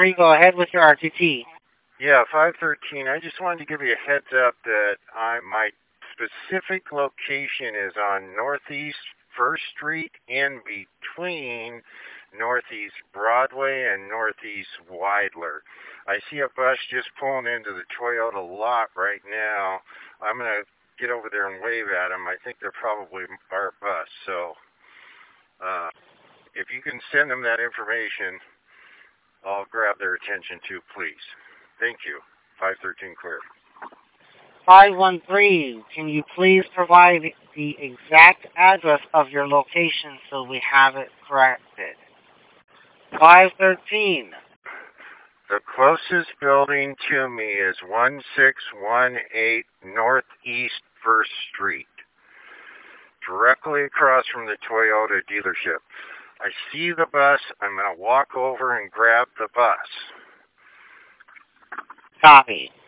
513, go ahead with your RTT. Yeah, 513. I just wanted to give you a heads up that my specific location is on Northeast 1st Street in between Northeast Broadway and Northeast Weidler. I see a bus just pulling into the Toyota lot right now. I'm going to get over there and wave at them. I think they're probably our bus. So if you can send them that information, I'll grab their attention too, please. Thank you. 513 clear. 513, can you please provide the exact address of your location so we have it corrected? 513. The closest building to me is 1618 Northeast 1st Street, directly across from the Toyota dealership. I see the bus. I'm going to walk over and grab the bus. Copy.